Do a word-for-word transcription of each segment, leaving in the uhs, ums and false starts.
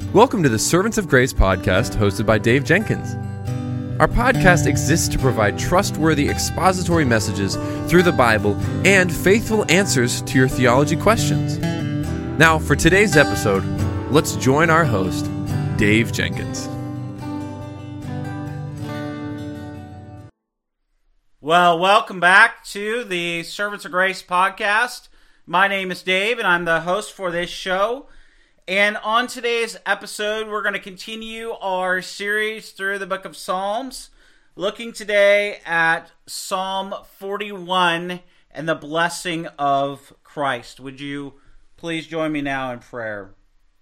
Welcome to the Servants of Grace podcast hosted by Dave Jenkins. Our podcast exists to provide trustworthy expository messages through the Bible and faithful answers to your theology questions. Now, for today's episode, let's join our host, Dave Jenkins. Well, welcome back to the Servants of Grace podcast. My name is Dave, and I'm the host for this show. And on today's episode, we're going to continue our series through the book of Psalms, looking today at Psalm forty-one and the blessing of Christ. Would you please join me now in prayer?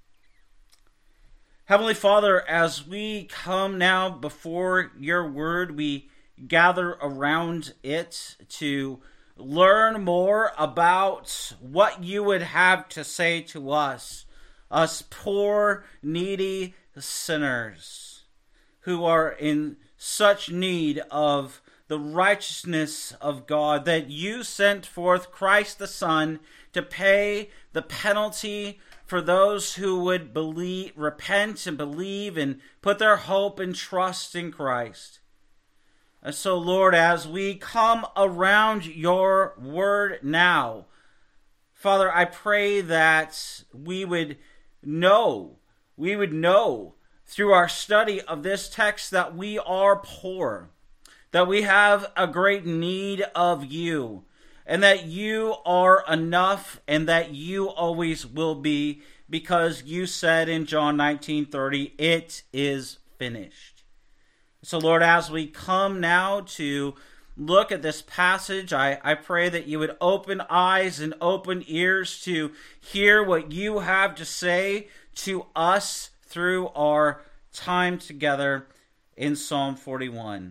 Heavenly Father, as we come now before your word, we gather around it to learn more about what you would have to say to us. Us poor, needy sinners who are in such need of the righteousness of God that you sent forth Christ the Son to pay the penalty for those who would believe, repent and believe and put their hope and trust in Christ. And so, Lord, as we come around your word now, Father, I pray that we would know, we would know through our study of this text that we are poor, that we have a great need of you, and that you are enough and that you always will be, because you said in John nineteen thirty, it is finished. So Lord, as we come now to look at this passage, I, I pray that you would open eyes and open ears to hear what you have to say to us through our time together in Psalm forty-one.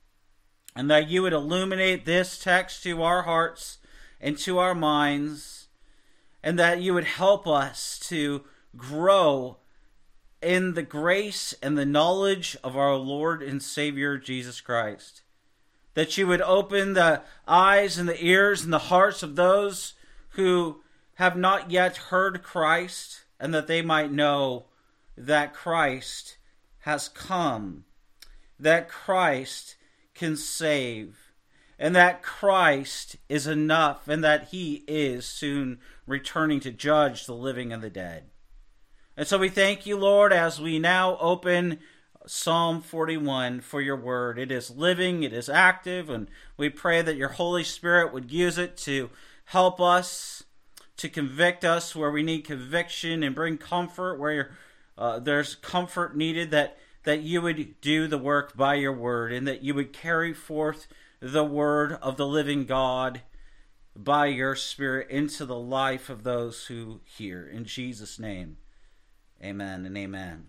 And that you would illuminate this text to our hearts and to our minds, and that you would help us to grow in the grace and the knowledge of our Lord and Savior Jesus Christ. That you would open the eyes and the ears and the hearts of those who have not yet heard Christ, and that they might know that Christ has come, that Christ can save, and that Christ is enough, and that he is soon returning to judge the living and the dead. And so we thank you, Lord, as we now open Psalm forty-one for your word. It is living, it is active, and we pray that your Holy Spirit would use it to help us, to convict us where we need conviction, and bring comfort where uh, there's comfort needed, that, that you would do the work by your word, and that you would carry forth the word of the living God by your Spirit into the life of those who hear. In Jesus' name, amen and amen.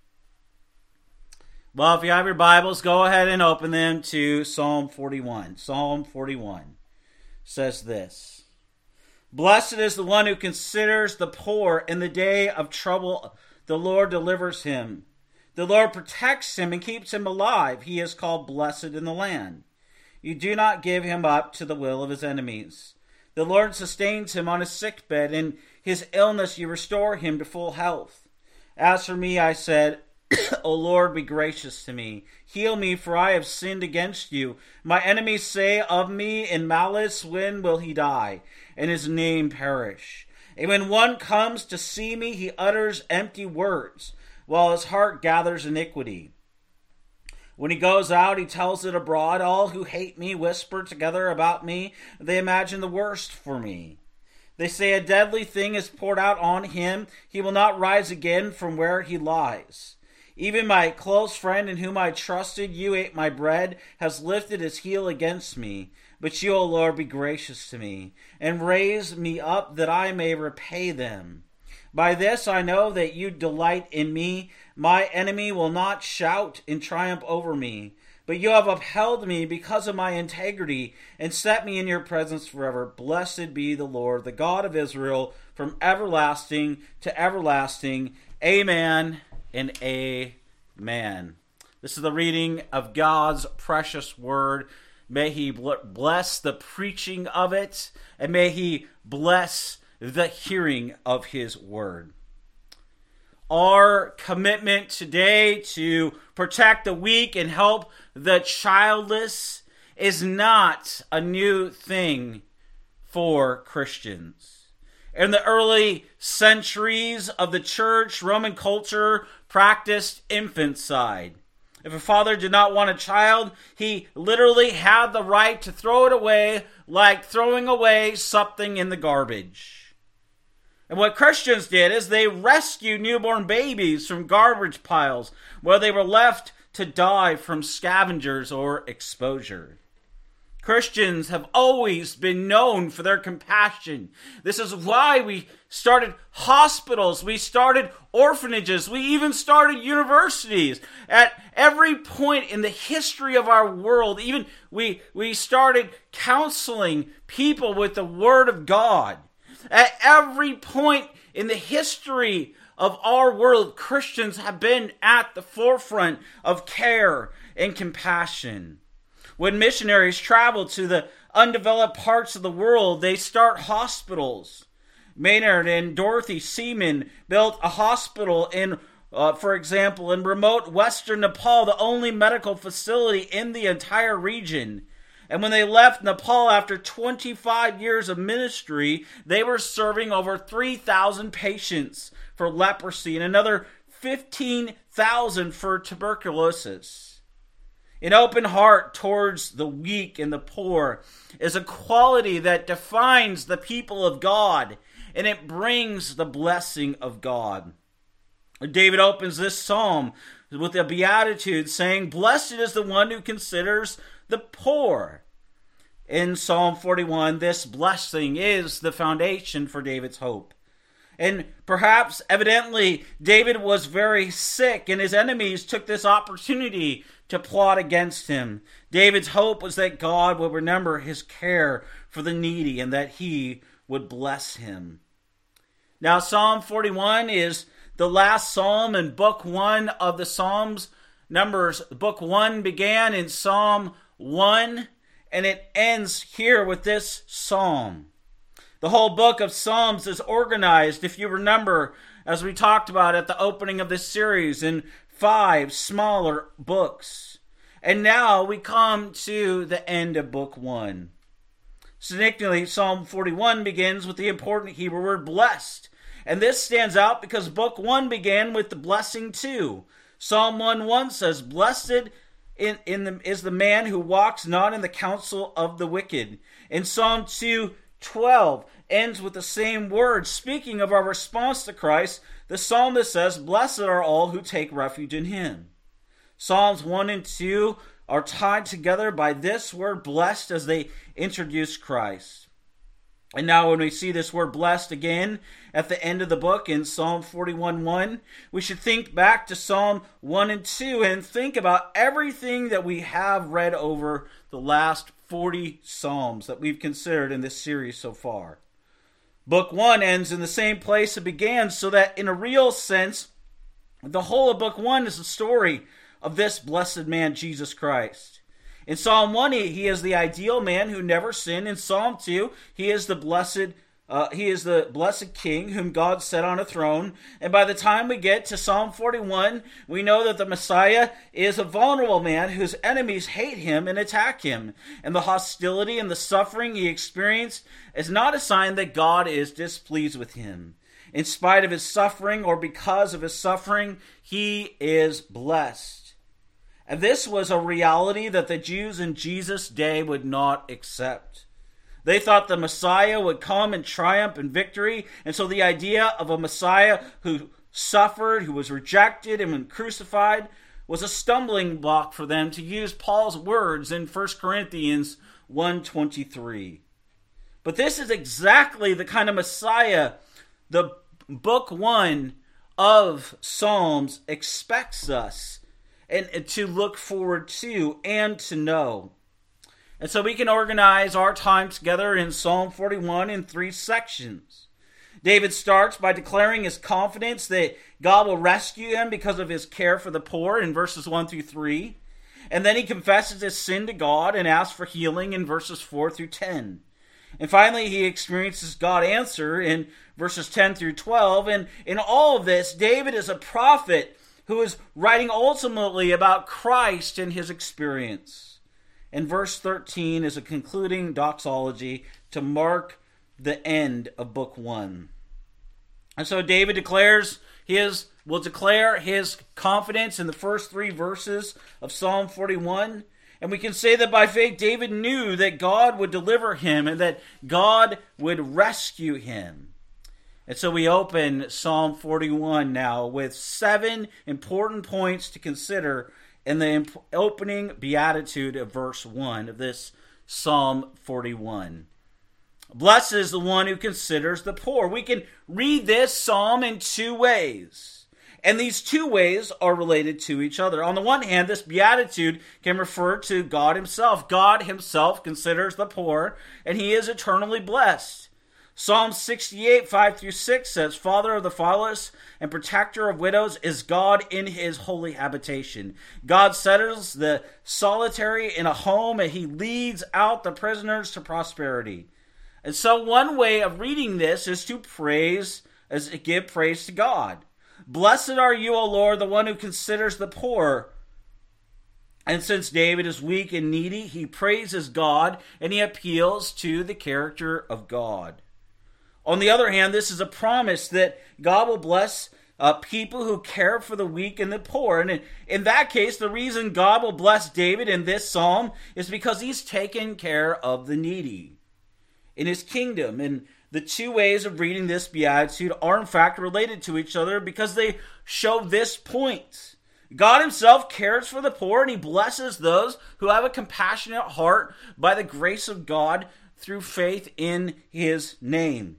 Well, if you have your Bibles, go ahead and open them to Psalm forty-one. Psalm forty-one says this: Blessed is the one who considers the poor in the day of trouble. The Lord delivers him. The Lord protects him and keeps him alive. He is called blessed in the land. You do not give him up to the will of his enemies. The Lord sustains him on his sickbed. In his illness you restore him to full health. As for me, I said, O Lord, be gracious to me. Heal me, for I have sinned against you. My enemies say of me in malice, when will he die, and his name perish? And when one comes to see me, he utters empty words, while his heart gathers iniquity. When he goes out, he tells it abroad. All who hate me whisper together about me. They imagine the worst for me. They say a deadly thing is poured out on him. He will not rise again from where he lies. Even my close friend in whom I trusted, you ate my bread, has lifted his heel against me. But you, O Lord, be gracious to me, and raise me up that I may repay them. By this I know that you delight in me. My enemy will not shout in triumph over me. But you have upheld me because of my integrity, and set me in your presence forever. Blessed be the Lord, the God of Israel, from everlasting to everlasting. Amen and amen. This is the reading of God's precious word. May he bless the preaching of it, and may he bless the hearing of his word. our commitment today to protect the weak and help the childless is not a new thing for Christians. In the early centuries of the church, Roman culture practiced infanticide. If a father did not want a child, he literally had the right to throw it away, like throwing away something in the garbage. And what Christians did is they rescued newborn babies from garbage piles where they were left to die from scavengers or exposure. Christians have always been known for their compassion. This is why we started hospitals, we started orphanages, we even started universities. At every point in the history of our world, even we, we started counseling people with the Word of God. At every point in the history of our world, Christians have been at the forefront of care and compassion. When missionaries travel to the undeveloped parts of the world, they start hospitals. Maynard and Dorothy Seaman built a hospital in, uh, for example, in remote western Nepal, the only medical facility in the entire region. And when they left Nepal after twenty-five years of ministry, they were serving over three thousand patients for leprosy and another fifteen thousand for tuberculosis. An open heart towards the weak and the poor is a quality that defines the people of God, and it brings the blessing of God. David opens this psalm with a beatitude saying, "Blessed is the one who considers the poor." In Psalm forty-one, this blessing is the foundation for David's hope. And perhaps, evidently, David was very sick, and his enemies took this opportunity to plot against him. David's hope was that God would remember his care for the needy and that he would bless him. Now, Psalm forty-one is the last psalm in book one of the Psalms. Numbers, book one began in Psalm one, and it ends here with this psalm. The whole book of Psalms is organized, if you remember, as we talked about at the opening of this series, in five smaller books. And now we come to the end of book one. Significantly, Psalm forty-one begins with the important Hebrew word blessed. And this stands out because book one began with the blessing too. Psalm one one says, "Blessed in, in the, is the man who walks not in the counsel of the wicked." In Psalm two twelve ends with the same word. Speaking of our response to Christ, the psalmist says, "Blessed are all who take refuge in him." Psalms one and two are tied together by this word blessed as they introduce Christ. And now when we see this word blessed again at the end of the book in Psalm forty-one one, we should think back to Psalm one and two and think about everything that we have read over the last forty Psalms that we've considered in this series so far. Book one ends in the same place it began, so that in a real sense, the whole of book one is the story of this blessed man, Jesus Christ. In Psalm one, he, he is the ideal man who never sinned. In Psalm two, he is the blessed uh, he is the blessed king whom God set on a throne. And by the time we get to Psalm forty-one, we know that the Messiah is a vulnerable man whose enemies hate him and attack him. And the hostility and the suffering he experienced is not a sign that God is displeased with him. In spite of his suffering or because of his suffering, he is blessed. And this was a reality that the Jews in Jesus' day would not accept. They thought the Messiah would come in triumph and victory, and so the idea of a Messiah who suffered, who was rejected and crucified, was a stumbling block for them, to use Paul's words in First Corinthians one twenty-three. But this is exactly the kind of Messiah the book one of Psalms expects us and, and to look forward to and to know. And so we can organize our time together in Psalm forty-one in three sections. David starts by declaring his confidence that God will rescue him because of his care for the poor in verses one through three. And then he confesses his sin to God and asks for healing in verses four through ten. And finally, he experiences God answer in verses ten through twelve. And in all of this, David is a prophet who is writing ultimately about Christ and his experience. And verse thirteen is a concluding doxology to mark the end of book one. And so David declares his, will declare his confidence in the first three verses of Psalm forty-one. And we can say that by faith, David knew that God would deliver him and that God would rescue him. And so we open Psalm forty-one now with seven important points to consider in the opening beatitude of verse one of this Psalm forty-one. Blessed is the one who considers the poor. We can read this psalm in two ways. And these two ways are related to each other. On the one hand, this beatitude can refer to God himself. God himself considers the poor, and he is eternally blessed. Psalm sixty-eight, five through six says, Father of the fatherless and protector of widows is God in his holy habitation. God settles the solitary in a home, and he leads out the prisoners to prosperity. And so one way of reading this is to praise, as to give praise to God. Blessed are you, O Lord, the one who considers the poor. And since David is weak and needy, he praises God and he appeals to the character of God. On the other hand, this is a promise that God will bless uh, people who care for the weak and the poor. And in, in that case, the reason God will bless David in this psalm is because he's taken care of the needy in his kingdom. And the two ways of reading this beatitude are in fact related to each other because they show this point. God himself cares for the poor, and he blesses those who have a compassionate heart by the grace of God through faith in his name.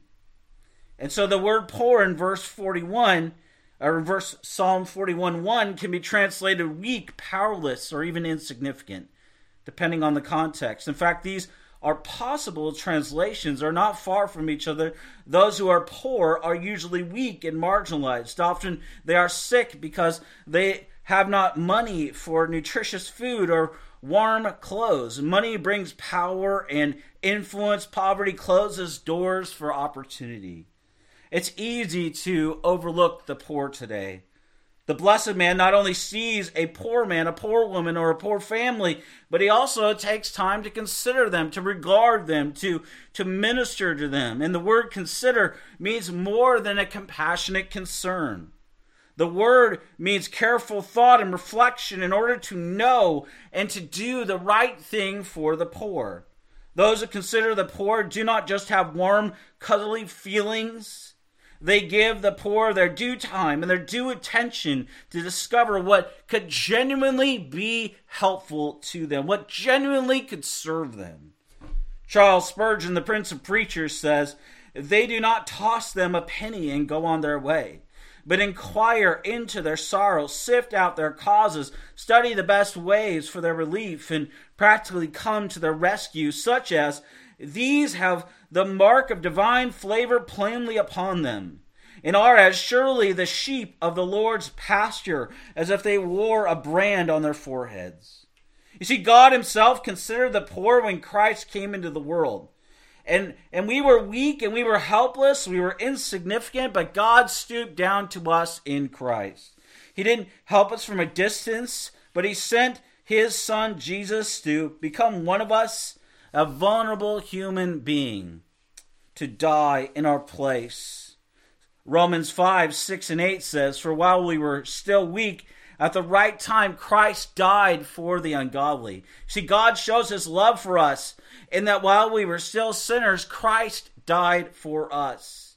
And so the word poor in verse forty-one, or verse Psalm forty-one one, can be translated weak, powerless, or even insignificant, depending on the context. In fact, these are possible translations are not far from each other. Those who are poor are usually weak and marginalized. Often they are sick because they have not money for nutritious food or warm clothes. Money brings power and influence. Poverty closes doors for opportunity. It's easy to overlook the poor today. The blessed man not only sees a poor man, a poor woman, or a poor family, but he also takes time to consider them, to regard them, to, to minister to them. And the word consider means more than a compassionate concern. The word means careful thought and reflection in order to know and to do the right thing for the poor. Those who consider the poor do not just have warm, cuddly feelings. They give the poor their due time and their due attention to discover what could genuinely be helpful to them, what genuinely could serve them. Charles Spurgeon, the Prince of Preachers, says, they do not toss them a penny and go on their way, but inquire into their sorrows, sift out their causes, study the best ways for their relief, and practically come to their rescue, such as these have the mark of divine flavor plainly upon them, and are as surely the sheep of the Lord's pasture as if they wore a brand on their foreheads. You see, God himself considered the poor when Christ came into the world. And, and we were weak and we were helpless, we were insignificant, but God stooped down to us in Christ. He didn't help us from a distance, but he sent his son Jesus to become one of us, a vulnerable human being, to die in our place. Romans five, six, and eight says, for while we were still weak, at the right time Christ died for the ungodly. See, God shows his love for us in that while we were still sinners, Christ died for us.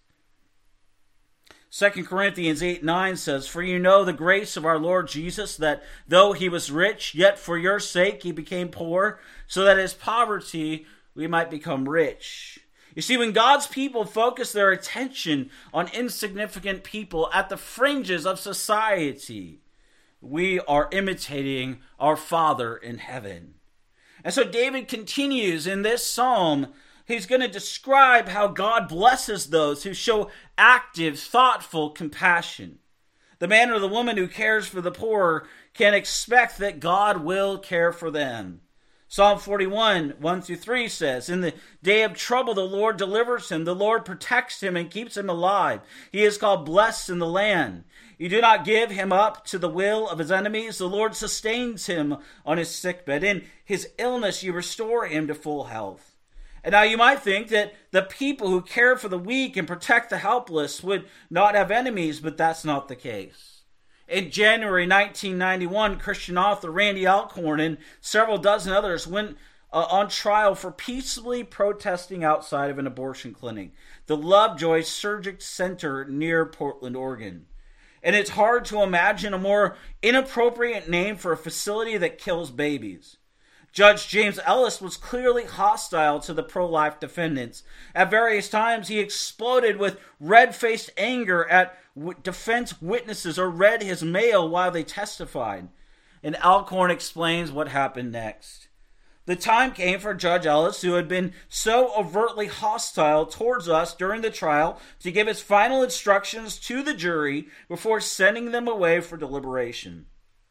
Second Corinthians eight, nine says, for you know the grace of our Lord Jesus, that though he was rich, yet for your sake he became poor, so that his poverty we might become rich. You see, when God's people focus their attention on insignificant people at the fringes of society, we are imitating our Father in heaven. And so David continues in this psalm. He's going to describe how God blesses those who show active, thoughtful compassion. The man or the woman who cares for the poor can expect that God will care for them. Psalm forty-one, one through three says, in the day of trouble, the Lord delivers him. The Lord protects him and keeps him alive. He is called blessed in the land. You do not give him up to the will of his enemies. The Lord sustains him on his sickbed. In his illness, you restore him to full health. And now you might think that the people who care for the weak and protect the helpless would not have enemies, but that's not the case. In January nineteen ninety-one, Christian author Randy Alcorn and several dozen others went uh, on trial for peacefully protesting outside of an abortion clinic, the Lovejoy Surgical Center near Portland, Oregon. And it's hard to imagine a more inappropriate name for a facility that kills babies. Judge James Ellis was clearly hostile to the pro-life defendants. At various times, he exploded with red-faced anger at defense witnesses or read his mail while they testified. And Alcorn explains what happened next. The time came for Judge Ellis, who had been so overtly hostile towards us during the trial, to give his final instructions to the jury before sending them away for deliberation.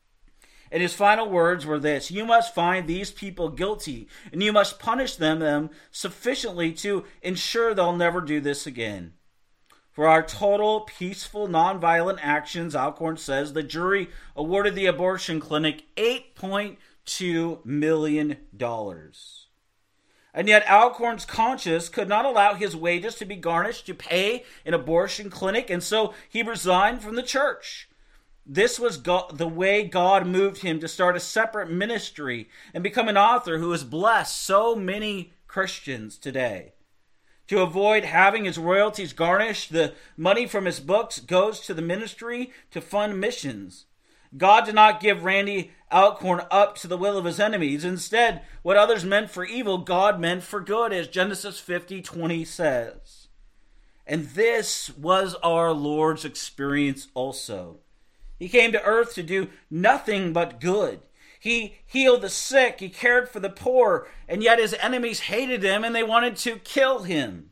And his final words were this: you must find these people guilty, and you must punish them, them sufficiently to ensure they'll never do this again. For our total, peaceful, nonviolent actions, Alcorn says, the jury awarded the abortion clinic eight point two million dollars. And yet Alcorn's conscience could not allow his wages to be garnished to pay an abortion clinic, and so he resigned from the church. This was God, the way God moved him to start a separate ministry and become an author who has blessed so many Christians today. To avoid having his royalties garnished, the money from his books goes to the ministry to fund missions. God did not give Randy Alcorn up to the will of his enemies. Instead, what others meant for evil, God meant for good, as Genesis fifty twenty says. And this was our Lord's experience also. He came to earth to do nothing but good. He healed the sick, he cared for the poor, and yet his enemies hated him and they wanted to kill him.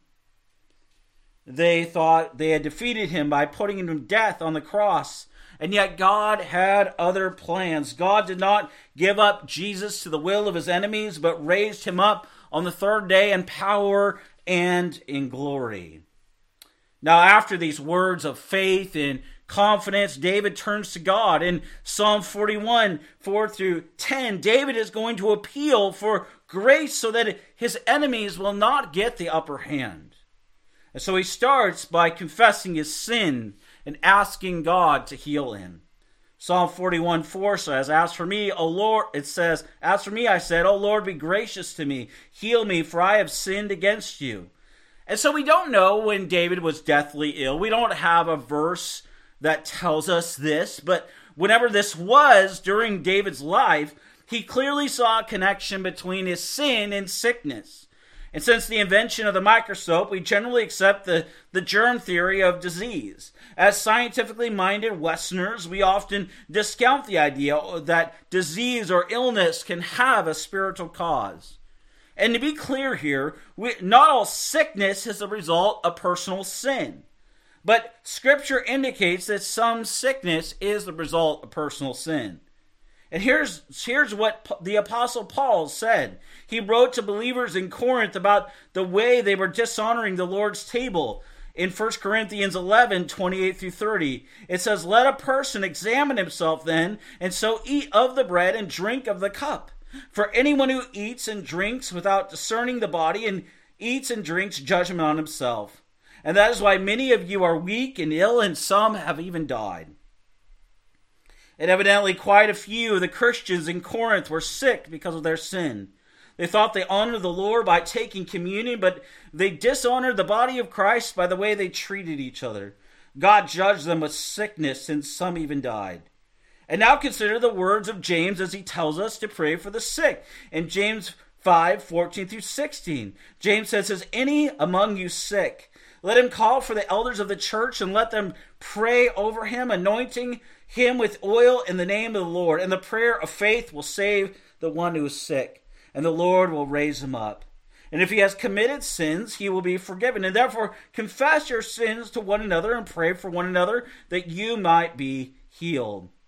They thought they had defeated him by putting him to death on the cross, and yet God had other plans. God did not give up Jesus to the will of his enemies, but raised him up on the third day in power and in glory. Now, after these words of faith and confidence, David turns to God. In Psalm forty-one, four through ten, David is going to appeal for grace so that his enemies will not get the upper hand. And so he starts by confessing his sin and asking God to heal him. Psalm forty-one, four says, As for me, O Lord, it says, As for me, I said, O Lord, be gracious to me. Heal me, for I have sinned against you. And so we don't know when David was deathly ill. We don't have a verse that tells us this, but whenever this was during David's life, he clearly saw a connection between his sin and sickness. And since the invention of the microscope, we generally accept the, the germ theory of disease. As scientifically minded Westerners, we often discount the idea that disease or illness can have a spiritual cause. And to be clear here, we, not all sickness is the result of personal sin. But Scripture indicates that some sickness is the result of personal sin. And here's, here's what the Apostle Paul said. He wrote to believers in Corinth about the way they were dishonoring the Lord's table. In First Corinthians eleven, twenty-eight through thirty, it says, Let a person examine himself then, and so eat of the bread and drink of the cup. For anyone who eats and drinks without discerning the body and eats and drinks judgment on himself. And that is why many of you are weak and ill, and some have even died. And evidently quite a few of the Christians in Corinth were sick because of their sin. They thought they honored the Lord by taking communion, but they dishonored the body of Christ by the way they treated each other. God judged them with sickness, and some even died. And now consider the words of James as he tells us to pray for the sick. In James five, fourteen through sixteen, James says, Is any among you sick? Let him call for the elders of the church and let them pray over him, anointing him with oil in the name of the Lord. And the prayer of faith will save the one who is sick, and the Lord will raise him up. And if he has committed sins, he will be forgiven. And therefore confess your sins to one another and pray for one another that you might be healed.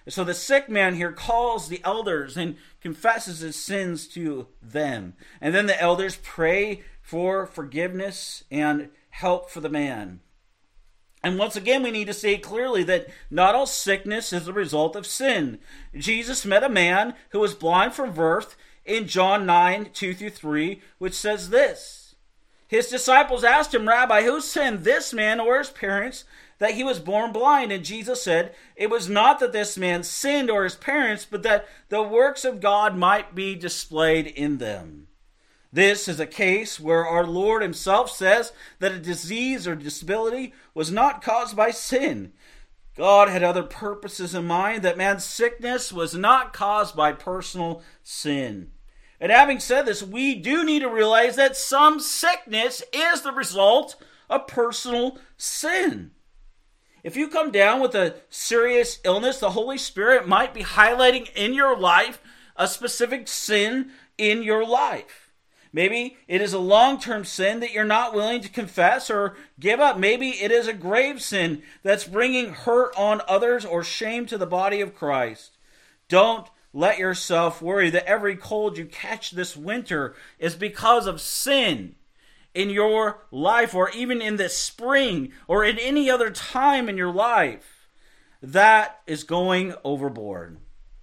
So the sick man here calls the elders and confesses his sins to them. And then the elders pray for forgiveness and help for the man. And once again, we need to say clearly that not all sickness is the result of sin. Jesus met a man who was blind from birth in John nine, two through three, which says this. His disciples asked him, Rabbi, who sinned, this man or his parents, that he was born blind? And Jesus said, it was not that this man sinned or his parents, but that the works of God might be displayed in them. This is a case where our Lord himself says that a disease or disability was not caused by sin. God had other purposes in mind, that man's sickness was not caused by personal sin. And having said this, we do need to realize that some sickness is the result of personal sin. If you come down with a serious illness, the Holy Spirit might be highlighting in your life a specific sin in your life. Maybe it is a long-term sin that you're not willing to confess or give up. Maybe it is a grave sin that's bringing hurt on others or shame to the body of Christ. Don't let yourself worry that every cold you catch this winter is because of sin in your life, or even in this spring or in any other time in your life. That is going overboard.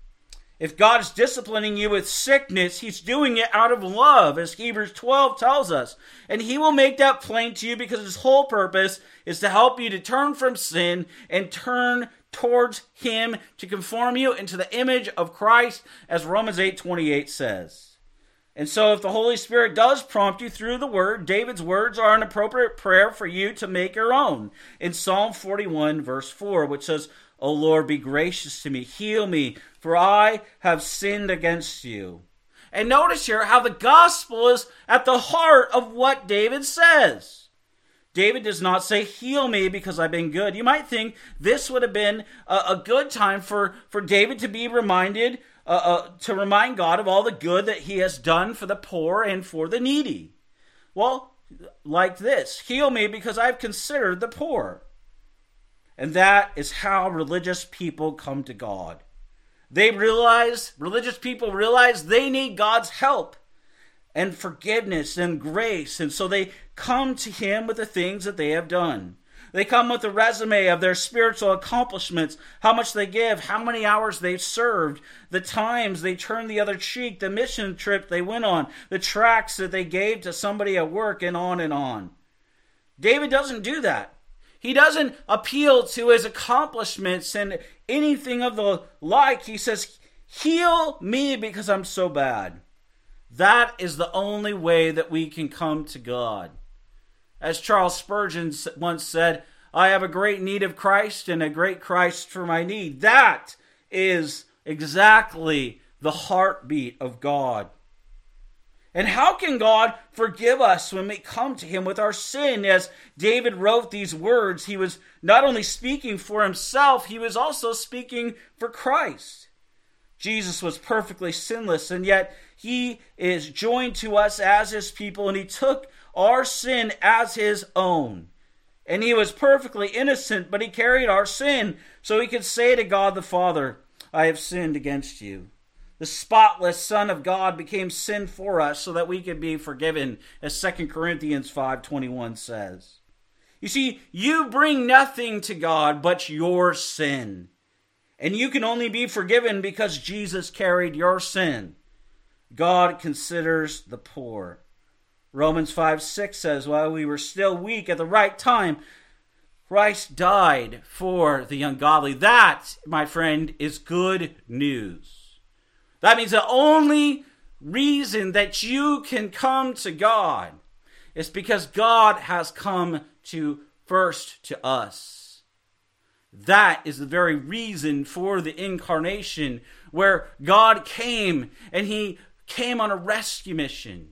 If God is disciplining you with sickness, he's doing it out of love, as Hebrews twelve tells us. And he will make that plain to you because his whole purpose is to help you to turn from sin and turn towards him, to conform you into the image of Christ, as Romans eight twenty-eight says. And so if the Holy Spirit does prompt you through the word, David's words are an appropriate prayer for you to make your own. In Psalm forty-one, verse four, which says, O Lord, be gracious to me, heal me, for I have sinned against you. And notice here how the gospel is at the heart of what David says. David does not say, heal me because I've been good. You might think this would have been a, a good time for, for David to be reminded, uh, uh, to remind God of all the good that he has done for the poor and for the needy. Well, like this, heal me because I've considered the poor. And that is how religious people come to God. They realize, religious people realize they need God's help and forgiveness and grace. And so they come to him with the things that they have done. They come with a resume of their spiritual accomplishments, how much they give, how many hours they've served, the times they turned the other cheek, the mission trip they went on, the tracts that they gave to somebody at work, and on and on. David doesn't do that. He doesn't appeal to his accomplishments and anything of the like. He says, heal me because I'm so bad. That is the only way that we can come to God. As Charles Spurgeon once said, I have a great need of Christ and a great Christ for my need. That is exactly the heartbeat of God. And how can God forgive us when we come to him with our sin? As David wrote these words, he was not only speaking for himself, he was also speaking for Christ. Jesus was perfectly sinless, and yet he is joined to us as his people, and he took our sin as his own. And he was perfectly innocent, but he carried our sin so he could say to God the Father, I have sinned against you. The spotless Son of God became sin for us so that we could be forgiven, as Second Corinthians five twenty-one says. You see, you bring nothing to God but your sin. And you can only be forgiven because Jesus carried your sin. God considers the poor. Romans five six says, while we were still weak at the right time, Christ died for the ungodly. That, my friend, is good news. That means the only reason that you can come to God is because God has come to first to us. That is the very reason for the incarnation, where God came and he came on a rescue mission.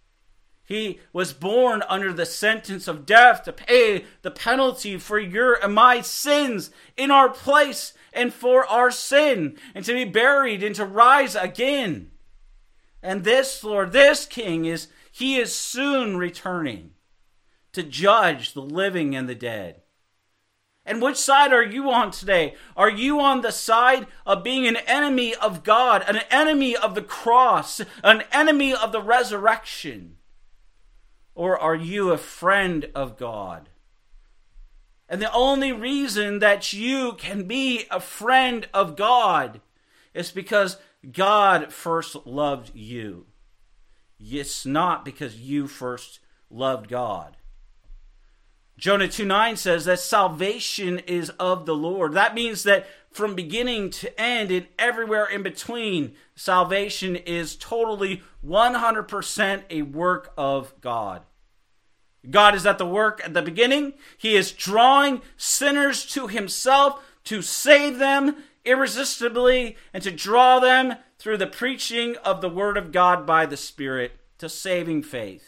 He was born under the sentence of death to pay the penalty for your and my sins in our place and for our sin, and to be buried and to rise again. And this Lord, this King, is he is soon returning to judge the living and the dead. And which side are you on today? Are you on the side of being an enemy of God, an enemy of the cross, an enemy of the resurrection? Or are you a friend of God? And the only reason that you can be a friend of God is because God first loved you. It's not because you first loved God. Jonah two nine says that salvation is of the Lord. That means that from beginning to end and everywhere in between, salvation is totally one hundred percent a work of God. God is at the work at the beginning. He is drawing sinners to himself to save them irresistibly and to draw them through the preaching of the word of God by the Spirit to saving faith.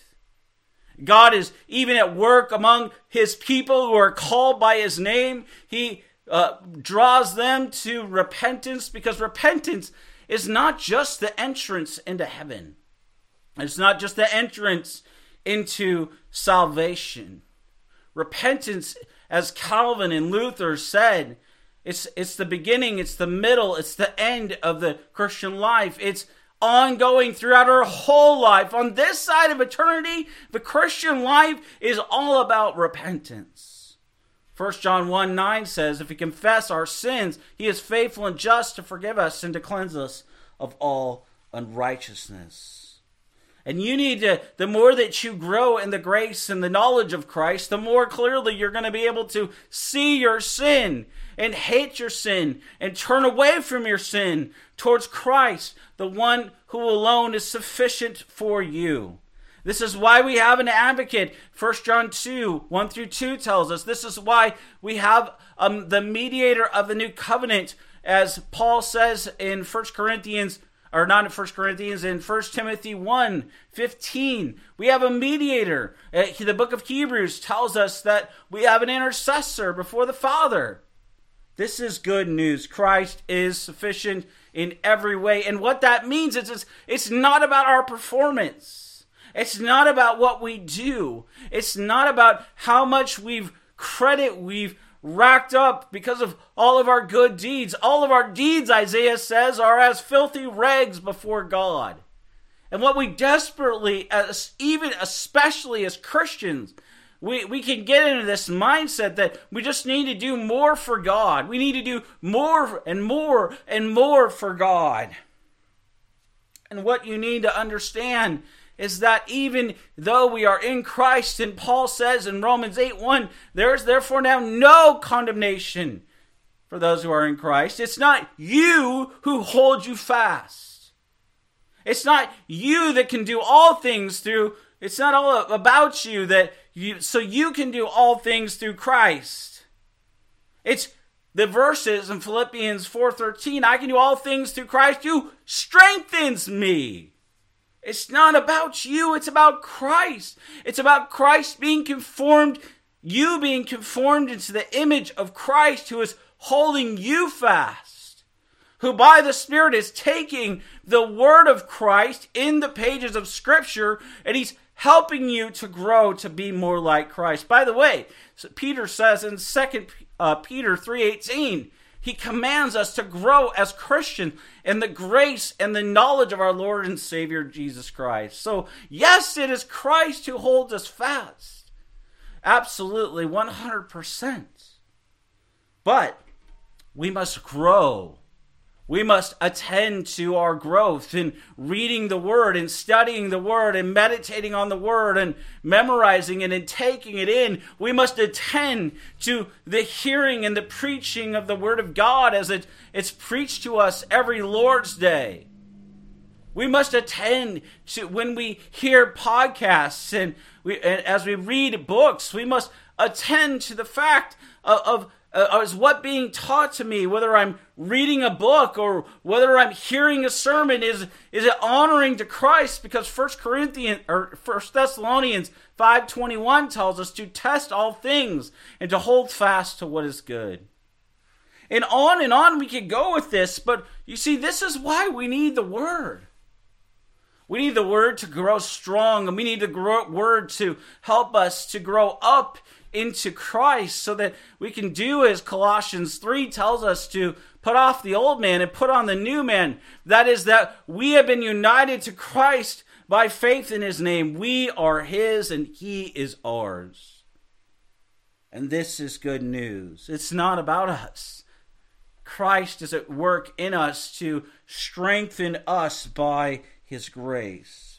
God is even at work among his people who are called by his name. He uh, draws them to repentance, because repentance is not just the entrance into heaven. It's not just the entrance into salvation. Repentance, as Calvin and Luther said, it's, it's the beginning, it's the middle, it's the end of the Christian life. It's ongoing throughout our whole life. On this side of eternity, the Christian life is all about repentance. First John one nine says, if we confess our sins, he is faithful and just to forgive us and to cleanse us of all unrighteousness. And you need to, the more that you grow in the grace and the knowledge of Christ, the more clearly you're going to be able to see your sin and hate your sin and turn away from your sin towards Christ, the one who alone is sufficient for you. This is why we have an advocate. First John two, one through two tells us. This is why we have um, the mediator of the new covenant, as Paul says in First Corinthians, or not in First Corinthians, in First Timothy one fifteen. We have a mediator. Uh, the book of Hebrews tells us that we have an intercessor before the Father. This is good news. Christ is sufficient in every way. And what that means is it's, it's not about our performance. It's not about what we do. It's not about how much we've credit we've racked up because of all of our good deeds. All of our deeds, Isaiah says, are as filthy rags before God. And what we desperately, as even especially as Christians, We we can get into this mindset that we just need to do more for God. We need to do more and more and more for God. And what you need to understand is that even though we are in Christ, and Paul says in Romans eight one, there is therefore now no condemnation for those who are in Christ. It's not you who hold you fast. It's not you that can do all things through, it's not all about you that You, so you can do all things through Christ. It's the verses in Philippians four thirteen, I can do all things through Christ who strengthens me. It's not about you, it's about Christ. It's about Christ being conformed, you being conformed into the image of Christ, who is holding you fast, who by the Spirit is taking the word of Christ in the pages of Scripture, and he's helping you to grow to be more like Christ. By the way, Peter says in Second Peter three eighteen, he commands us to grow as Christians in the grace and the knowledge of our Lord and Savior Jesus Christ. So yes, it is Christ who holds us fast. Absolutely, one hundred percent. But we must grow. We must attend to our growth in reading the Word and studying the Word and meditating on the Word and memorizing it and taking it in. We must attend to the hearing and the preaching of the Word of God as it, it's preached to us every Lord's Day. We must attend to when we hear podcasts and, we, and as we read books, we must attend to the fact of, of Uh, is what being taught to me, whether I'm reading a book or whether I'm hearing a sermon, is is it honoring to Christ? Because First Corinthians or First Thessalonians five twenty-one tells us to test all things and to hold fast to what is good. And on and on we could go with this, but you see, this is why we need the Word. We need the Word to grow strong, and we need the Word to help us to grow up into Christ so that we can do as Colossians three tells us to put off the old man and put on the new man. That is that we have been united to Christ by faith in his name. We are his and he is ours. And this is good news. It's not about us. Christ is at work in us to strengthen us by his grace.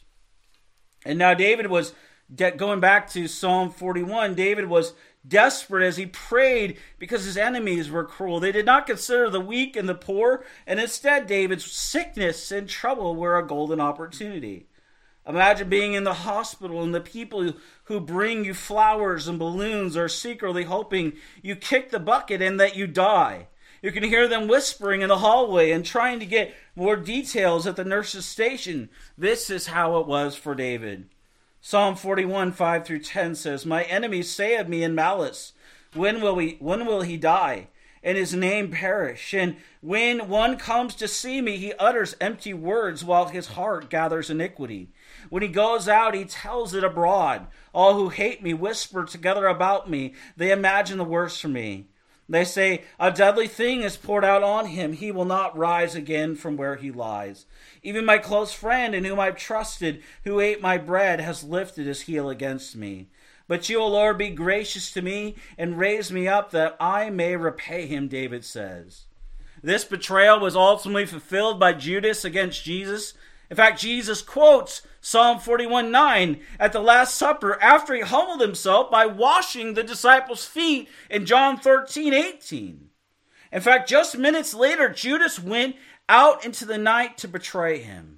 And now David was, going back to Psalm forty-one, David was desperate as he prayed because his enemies were cruel. They did not consider the weak and the poor, and instead David's sickness and trouble were a golden opportunity. Imagine being in the hospital and the people who bring you flowers and balloons are secretly hoping you kick the bucket and that you die. You can hear them whispering in the hallway and trying to get more details at the nurse's station. This is how it was for David. Psalm forty-one, five through ten says, "My enemies say of me in malice, when will we, when will he die, and his name perish? And when one comes to see me, he utters empty words while his heart gathers iniquity. When he goes out, he tells it abroad. All who hate me whisper together about me. They imagine the worst for me. They say, a deadly thing is poured out on him. He will not rise again from where he lies. Even my close friend in whom I've trusted, who ate my bread, has lifted his heel against me. But you, O Lord, be gracious to me and raise me up that I may repay him," David says. This betrayal was ultimately fulfilled by Judas against Jesus. In fact, Jesus quotes Psalm forty-one nine at the Last Supper after he humbled himself by washing the disciples' feet in John thirteen eighteen. In fact, just minutes later, Judas went out into the night to betray him.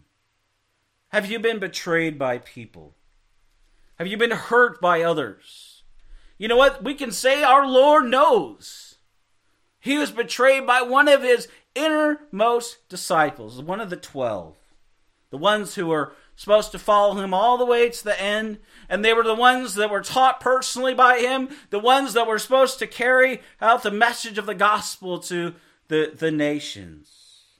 Have you been betrayed by people? Have you been hurt by others? You know what? We can say our Lord knows. He was betrayed by one of his innermost disciples, one of the twelve. The ones who were supposed to follow him all the way to the end. And they were the ones that were taught personally by him. The ones that were supposed to carry out the message of the gospel to the, the nations.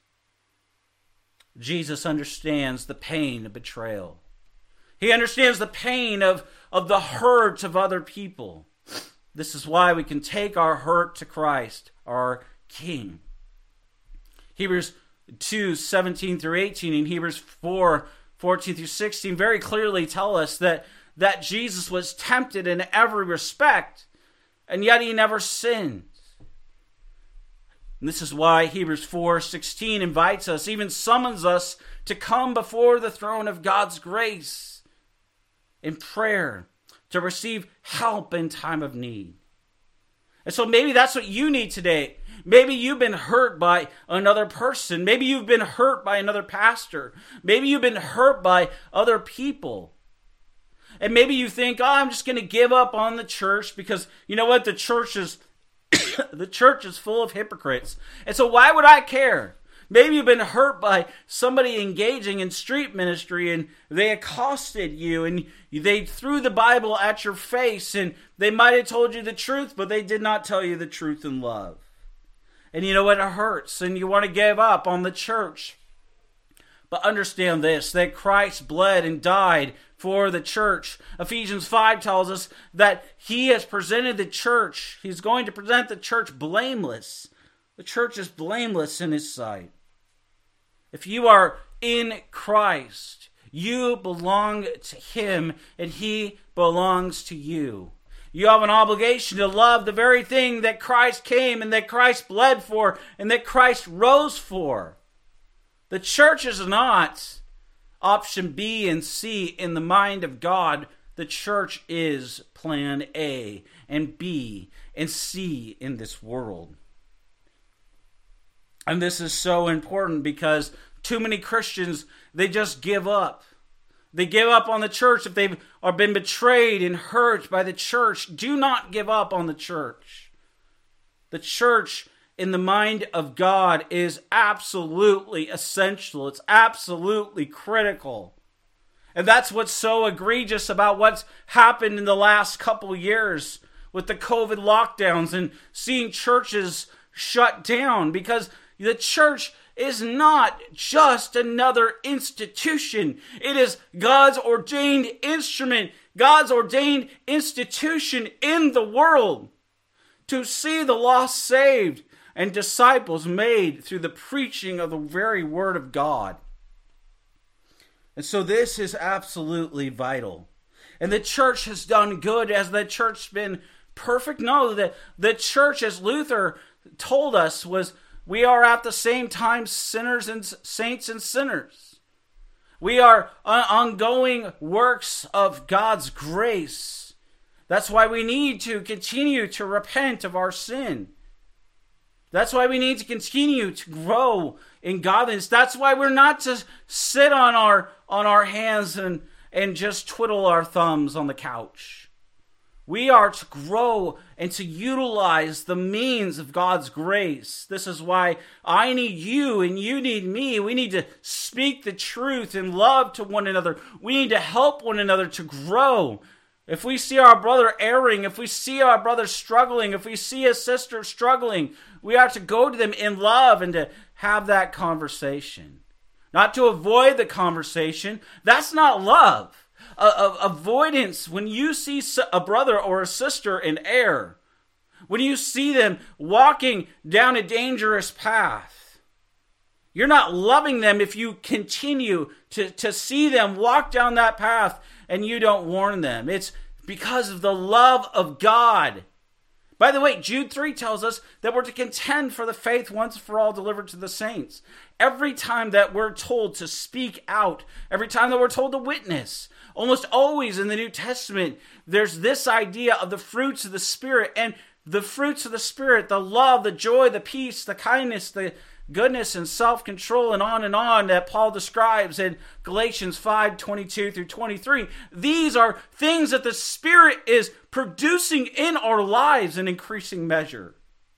Jesus understands the pain of betrayal. He understands the pain of, of the hurt of other people. This is why we can take our hurt to Christ, our King. Hebrews two, seventeen through eighteen, and Hebrews four, fourteen through sixteen very clearly tell us that, that Jesus was tempted in every respect, and yet he never sinned. And this is why Hebrews four sixteen invites us, even summons us to come before the throne of God's grace in prayer to receive help in time of need. And so maybe that's what you need today. Maybe you've been hurt by another person. Maybe you've been hurt by another pastor. Maybe you've been hurt by other people. And maybe you think, oh, I'm just going to give up on the church because, you know what, the church is the church is full of hypocrites. And so why would I care? Maybe you've been hurt by somebody engaging in street ministry and they accosted you and they threw the Bible at your face and they might have told you the truth, but they did not tell you the truth in love. And you know what? It hurts and you want to give up on the church. But understand this, that Christ bled and died for the church. Ephesians five tells us that he has presented the church. He's going to present the church blameless. The church is blameless in his sight. If you are in Christ, you belong to him and he belongs to you. You have an obligation to love the very thing that Christ came and that Christ bled for and that Christ rose for. The church is not option B and C in the mind of God. The church is plan A and B and C in this world. And this is so important because too many Christians, they just give up. They give up on the church if they've or been betrayed and hurt by the church. Do not give up on the church. The church in the mind of God is absolutely essential. It's absolutely critical. And that's what's so egregious about what's happened in the last couple years with the COVID lockdowns and seeing churches shut down, because the church is not just another institution. It is God's ordained instrument God's ordained institution in the world to see the lost saved and disciples made through the preaching of the very word of God. And so this is absolutely vital. And the church has done good. Has the church been perfect? No, the, the church, as Luther told us, was we are at the same time sinners and saints and sinners. We are ongoing works of God's grace. That's why we need to continue to repent of our sin. That's why we need to continue to grow in godliness. That's why we're not to sit on our on our hands and, and just twiddle our thumbs on the couch. We are to grow and to utilize the means of God's grace. This is why I need you and you need me. We need to speak the truth in love to one another. We need to help one another to grow. If we see our brother erring, if we see our brother struggling, if we see a sister struggling, we are to go to them in love and to have that conversation. Not to avoid the conversation. That's not love. Uh, uh, avoidance, when you see a brother or a sister in error, when you see them walking down a dangerous path, you're not loving them if you continue to, to see them walk down that path and you don't warn them. It's because of the love of God. By the way, Jude three tells us that we're to contend for the faith once for all delivered to the saints. Every time that we're told to speak out, every time that we're told to witness, almost always in the New Testament, there's this idea of the fruits of the Spirit. And the fruits of the Spirit, the love, the joy, the peace, the kindness, the goodness and self-control, and on and on that Paul describes in Galatians five, twenty-two through twenty-three. These are things that the Spirit is producing in our lives in increasing measure.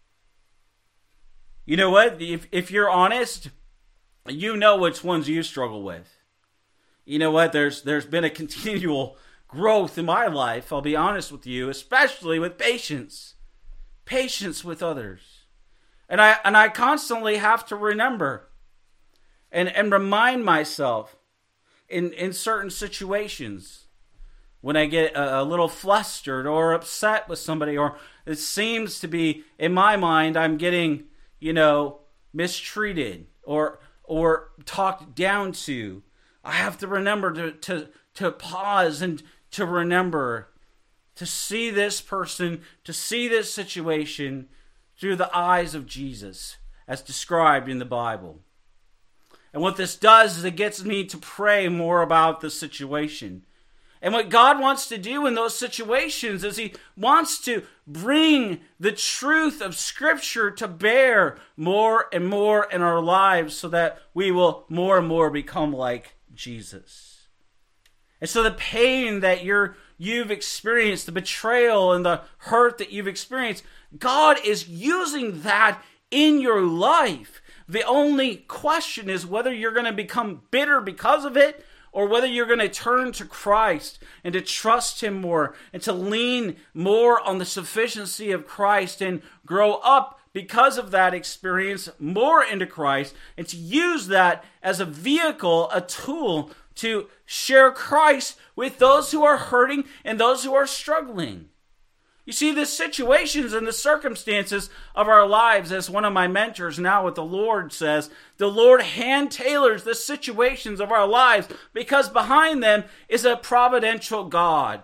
You know what? If, if you're honest, you know which ones you struggle with. You know what? There's there's been a continual growth in my life, I'll be honest with you, especially with patience. Patience with others. And I and I constantly have to remember and, and remind myself in, in certain situations when I get a, a little flustered or upset with somebody, or it seems to be, in my mind, I'm getting, you know, mistreated or or talked down to. I have to remember to, to, to pause and to remember to see this person, to see this situation through the eyes of Jesus, as described in the Bible. And what this does is it gets me to pray more about the situation. And what God wants to do in those situations is He wants to bring the truth of Scripture to bear more and more in our lives so that we will more and more become like Jesus. And so the pain that you're, you've experienced, the betrayal and the hurt that you've experienced, God is using that in your life. The only question is whether you're going to become bitter because of it, or whether you're going to turn to Christ and to trust Him more and to lean more on the sufficiency of Christ and grow up because of that experience more into Christ, and to use that as a vehicle, a tool to share Christ with those who are hurting and those who are struggling. You see, the situations and the circumstances of our lives, as one of my mentors now with the Lord says, the Lord hand tailors the situations of our lives because behind them is a providential God.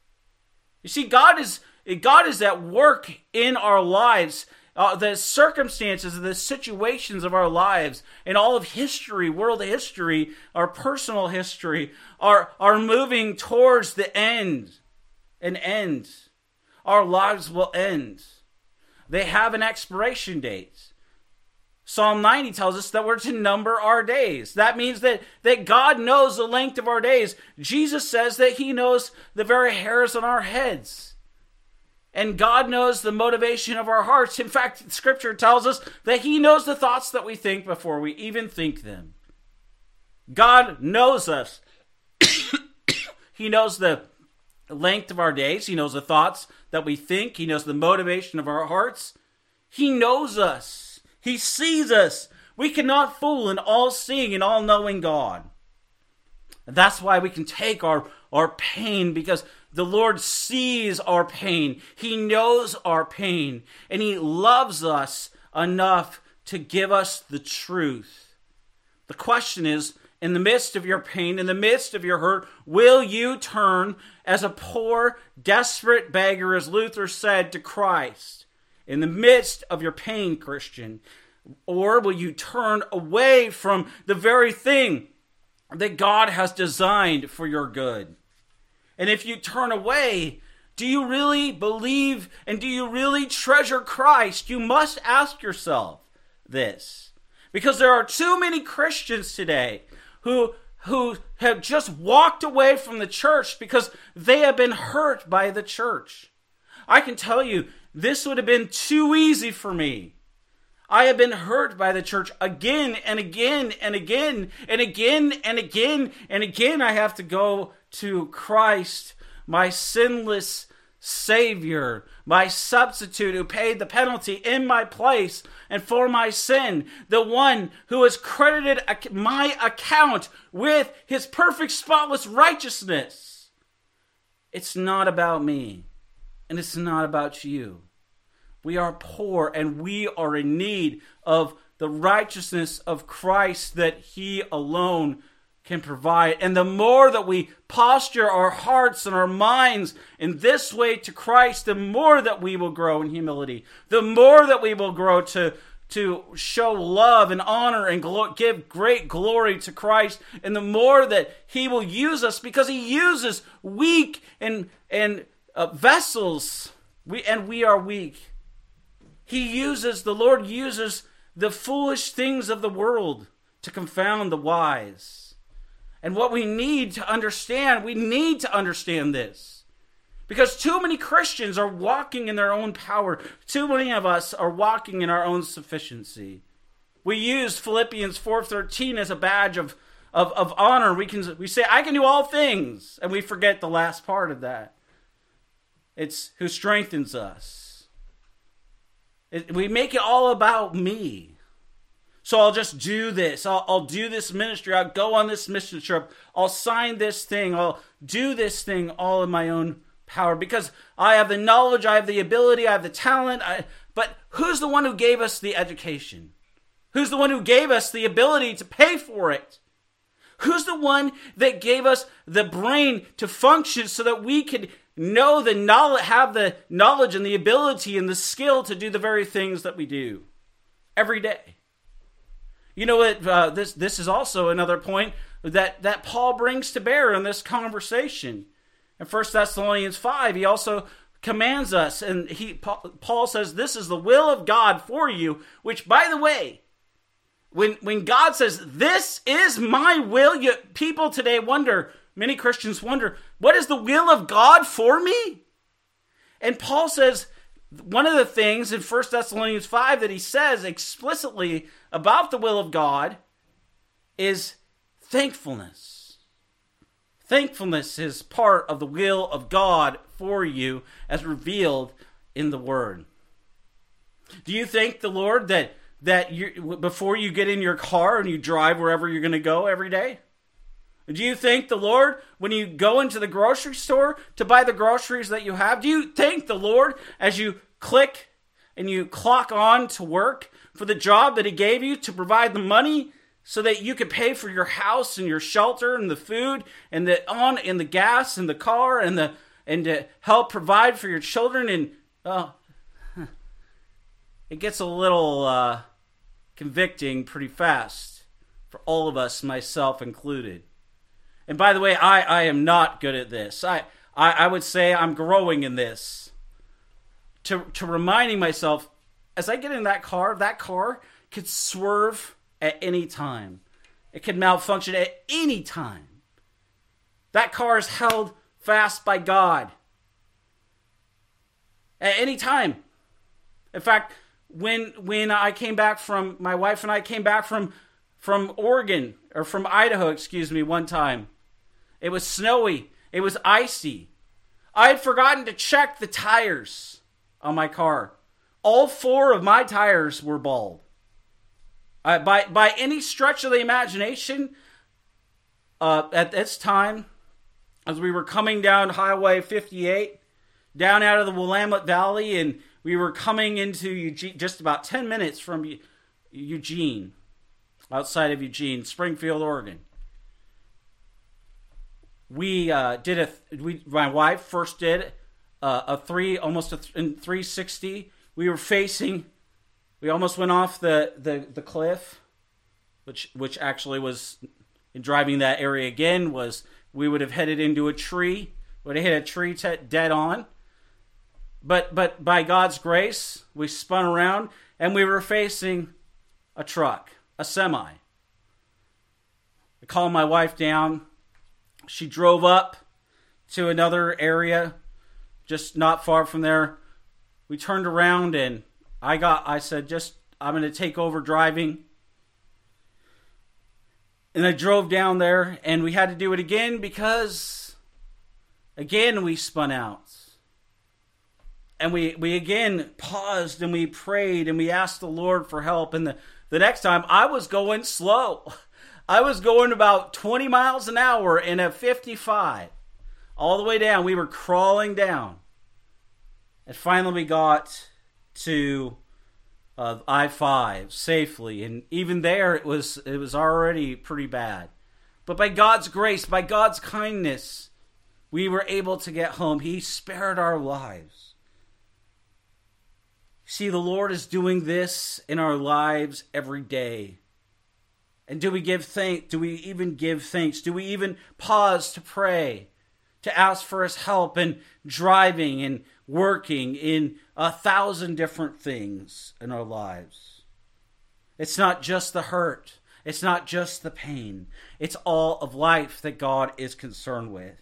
You see, God is God is at work in our lives. Uh, the circumstances and the situations of our lives and all of history, world history, our personal history, are, are moving towards the end, an end. Our lives will end. They have an expiration date. Psalm ninety tells us that we're to number our days. That means that, that God knows the length of our days. Jesus says that He knows the very hairs on our heads. And God knows the motivation of our hearts. In fact, Scripture tells us that He knows the thoughts that we think before we even think them. God knows us. He knows the length of our days. He knows the thoughts that we think. He knows the motivation of our hearts. He knows us. He sees us. We cannot fool an all-seeing and all-knowing God. And that's why we can take our, our pain, because the Lord sees our pain. He knows our pain, and He loves us enough to give us the truth. The question is, in the midst of your pain, in the midst of your hurt, will you turn as a poor, desperate beggar, as Luther said, to Christ? In the midst of your pain, Christian, or will you turn away from the very thing that God has designed for your good? And if you turn away, do you really believe and do you really treasure Christ? You must ask yourself this. Because there are too many Christians today who, who have just walked away from the church because they have been hurt by the church. I can tell you, this would have been too easy for me. I have been hurt by the church again and again and again and again and again and again. I have to go to Christ, my sinless Savior, my substitute who paid the penalty in my place and for my sin, the one who has credited my account with His perfect, spotless righteousness. It's not about me, and it's not about you. We are poor, and we are in need of the righteousness of Christ that He alone can provide. And the more that we posture our hearts and our minds in this way to Christ, the more that we will grow in humility. The more that we will grow to, to show love and honor and glo- give great glory to Christ. And the more that He will use us, because He uses weak and, and uh, vessels. We, and we are weak. He uses, the Lord uses the foolish things of the world to confound the wise. And what we need to understand, we need to understand this. Because too many Christians are walking in their own power. Too many of us are walking in our own sufficiency. We use Philippians four thirteen as a badge of, of, of honor. We can we say, I can do all things. And we forget the last part of that. It's who strengthens us. It, we make it all about me. So I'll just do this. I'll, I'll do this ministry. I'll go on this mission trip. I'll sign this thing. I'll do this thing all in my own power. Because I have the knowledge, I have the ability, I have the talent. I, but who's the one who gave us the education? Who's the one who gave us the ability to pay for it? Who's the one that gave us the brain to function so that we could know the knowledge, have the knowledge and the ability and the skill to do the very things that we do every day? You know what? Uh, this this is also another point that, that Paul brings to bear in this conversation. In First Thessalonians five, he also commands us, and he Paul says, this is the will of God for you, which, by the way, when, when God says, this is my will, you, people today wonder, many Christians wonder, what is the will of God for me? And Paul says, one of the things in First Thessalonians five that he says explicitly about the will of God is thankfulness. Thankfulness is part of the will of God for you as revealed in the Word. Do you thank the Lord that, that you, before you get in your car and you drive wherever you're going to go every day? Do you thank the Lord when you go into the grocery store to buy the groceries that you have? Do you thank the Lord as you click and you clock on to work for the job that He gave you to provide the money so that you could pay for your house and your shelter and the food and the on and the gas and the car and the and to help provide for your children? And uh, it gets a little uh, convicting pretty fast for all of us, myself included. And by the way, I, I am not good at this. I, I, I would say I'm growing in this. To, to reminding myself, as I get in that car, that car could swerve at any time. It could malfunction at any time. That car is held fast by God. At any time. In fact, when when I came back from, my wife and I came back from, from Oregon, or from Idaho, excuse me, one time. It was snowy. It was icy. I had forgotten to check the tires on my car. All four of my tires were bald. Uh, by, by any stretch of the imagination, uh, at this time, as we were coming down Highway fifty-eight, down out of the Willamette Valley, and we were coming into Eugene, just about ten minutes from Eugene, outside of Eugene, Springfield, Oregon. We uh, did a, we, my wife first did uh, a three, almost a th- three sixty. We were facing, we almost went off the, the, the cliff, which which actually was, in driving that area again, was we would have headed into a tree, would have hit a tree t- dead on. But but by God's grace, we spun around and we were facing a truck, a semi. I called my wife down. She drove up to another area, just not far from there. We turned around and I got. I said, "Just I'm going to take over driving." And I drove down there, and we had to do it again because, again, we spun out. And we, we again paused and we prayed and we asked the Lord for help. And the, the next time I was going slow. I was going about twenty miles an hour in a fifty-five. All the way down. We were crawling down. And finally we got to uh, I five safely. And even there it was it was already pretty bad. But by God's grace, by God's kindness, we were able to get home. He spared our lives. See, the Lord is doing this in our lives every day. And do we give thanks? Do we even give thanks? Do we even pause to pray, to ask for His help in driving and working in a thousand different things in our lives? It's not just the hurt. It's not just the pain. It's all of life that God is concerned with.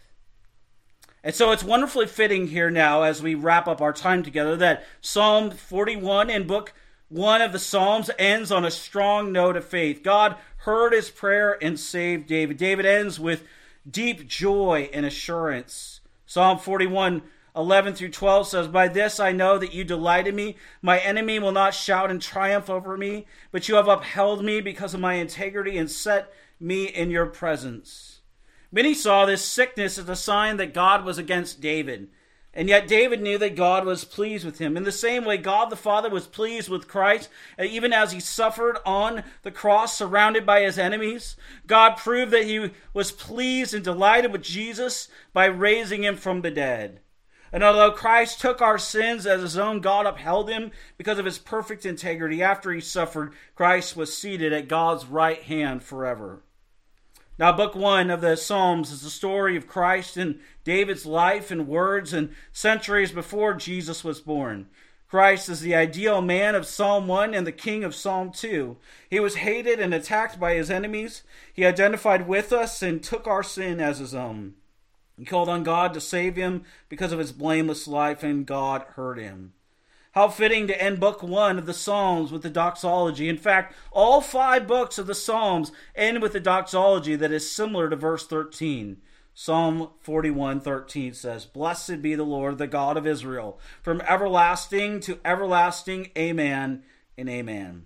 And so it's wonderfully fitting here now as we wrap up our time together that Psalm forty-one in book one of the Psalms ends on a strong note of faith. God heard his prayer and saved David. David ends with deep joy and assurance. Psalm forty-one, eleven through twelve says, "By this I know that you delight in me. My enemy will not shout in triumph over me, but you have upheld me because of my integrity and set me in your presence." Many saw this sickness as a sign that God was against David. And yet David knew that God was pleased with him. In the same way, God the Father was pleased with Christ, even as he suffered on the cross surrounded by his enemies. God proved that he was pleased and delighted with Jesus by raising him from the dead. And although Christ took our sins as his own, God upheld him because of his perfect integrity. After he suffered, Christ was seated at God's right hand forever. Now, book one of the Psalms is the story of Christ and David's life and words and centuries before Jesus was born. Christ is the ideal man of Psalm one and the king of Psalm two. He was hated and attacked by his enemies. He identified with us and took our sin as his own. He called on God to save him because of his blameless life, and God heard him. How fitting to end book one of the Psalms with the doxology. In fact, all five books of the Psalms end with a doxology that is similar to verse thirteen. Psalm forty-one thirteen says, "Blessed be the Lord, the God of Israel, from everlasting to everlasting, amen and amen."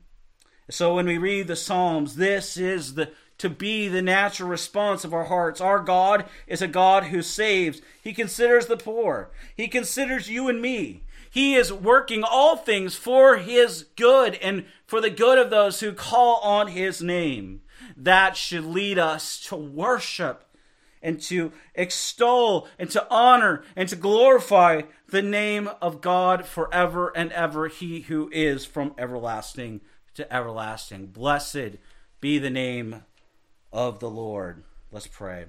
So when we read the Psalms, this is the to be the natural response of our hearts. Our God is a God who saves. He considers the poor. He considers you and me. He is working all things for his good and for the good of those who call on his name. That should lead us to worship and to extol and to honor and to glorify the name of God forever and ever, he who is from everlasting to everlasting. Blessed be the name of the Lord. Let's pray.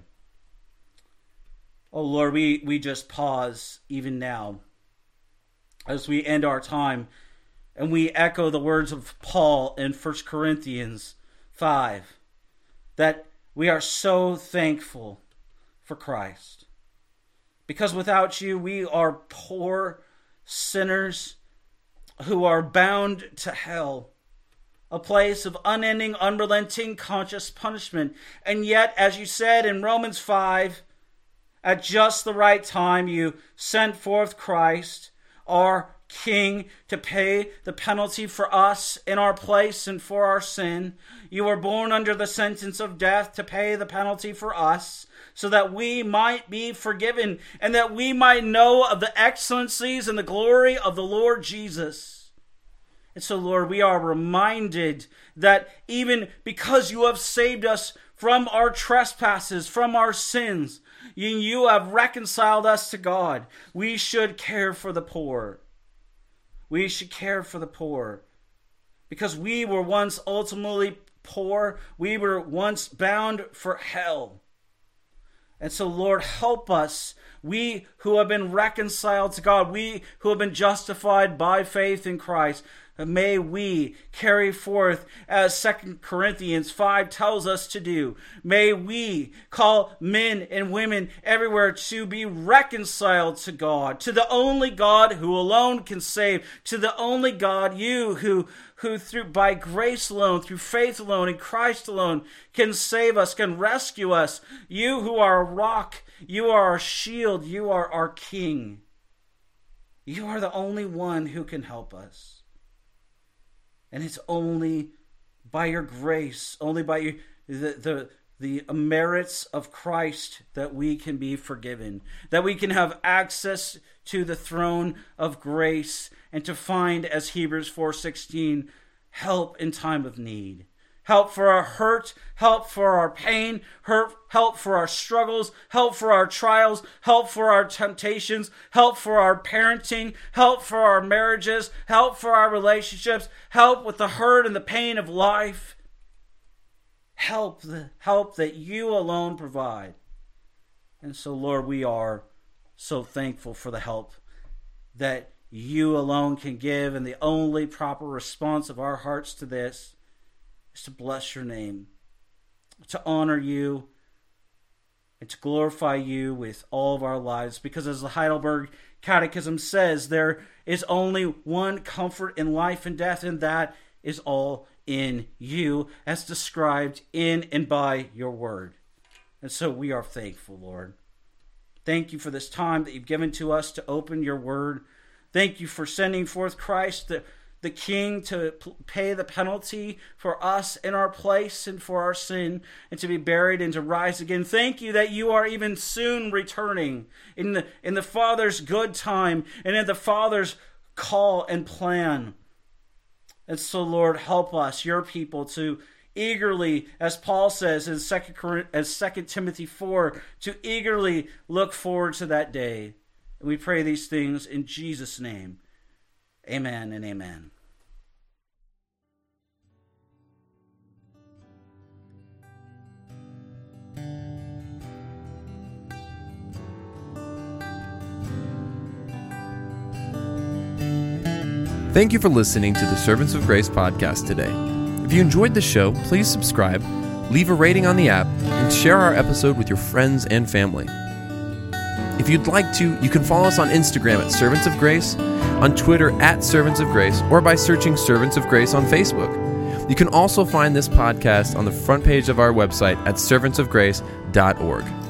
Oh Lord, we, we just pause even now as we end our time, and we echo the words of Paul in First Corinthians five, that we are so thankful for Christ. Because without you, we are poor sinners who are bound to hell, a place of unending, unrelenting, conscious punishment. And yet, as you said in Romans five, at just the right time, you sent forth Christ, our King to pay the penalty for us in our place and for our sin. You were born under the sentence of death to pay the penalty for us, so that we might be forgiven and that we might know of the excellencies and the glory of the Lord Jesus. And so, Lord, we are reminded that even because you have saved us from our trespasses, from our sins, you, you have reconciled us to God, we should care for the poor. We should care for the poor because we were once ultimately poor. We were once bound for hell. And so, Lord, help us. We who have been reconciled to God, we who have been justified by faith in Christ, may we carry forth, as Second Corinthians five tells us to do. May we call men and women everywhere to be reconciled to God, to the only God who alone can save, to the only God, you who, who through by grace alone, through faith alone, in Christ alone, can save us, can rescue us. You who are a rock, you are our shield, you are our King. You are the only one who can help us. And it's only by your grace, only by your, the, the, the merits of Christ that we can be forgiven, that we can have access to the throne of grace and to find, as Hebrews four sixteen, help in time of need. Help for our hurt, help for our pain, help for our struggles, help for our trials, help for our temptations, help for our parenting, help for our marriages, help for our relationships, help with the hurt and the pain of life. Help, the help that you alone provide. And so, Lord, we are so thankful for the help that you alone can give, and the only proper response of our hearts to this is to bless your name, to honor you, and to glorify you with all of our lives. Because as the Heidelberg Catechism says, there is only one comfort in life and death, and that is all in you, as described in and by your word. And so we are thankful, Lord. Thank you for this time that you've given to us to open your word. Thank you for sending forth Christ, the the King, to pay the penalty for us in our place and for our sin, and to be buried and to rise again. Thank you that you are even soon returning in the in the Father's good time and in the Father's call and plan. And so, Lord, help us, your people, to eagerly, as Paul says in Second as Second Timothy four, to eagerly look forward to that day. And we pray these things in Jesus' name. Amen and amen. Thank you for listening to the Servants of Grace podcast today. If you enjoyed the show, please subscribe, leave a rating on the app, and share our episode with your friends and family. If you'd like to, you can follow us on Instagram at Servants of Grace, on Twitter at Servants of Grace, or by searching Servants of Grace on Facebook. You can also find this podcast on the front page of our website at servants of grace dot org.